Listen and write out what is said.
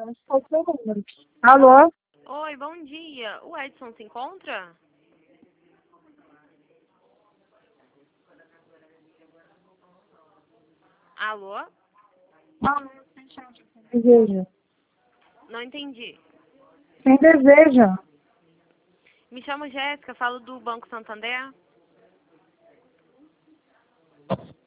Alô? Oi, bom dia. O Edson se encontra? Alô? Deseja. Não entendi. Quem deseja? Me chamo Jéssica, falo do Banco Santander.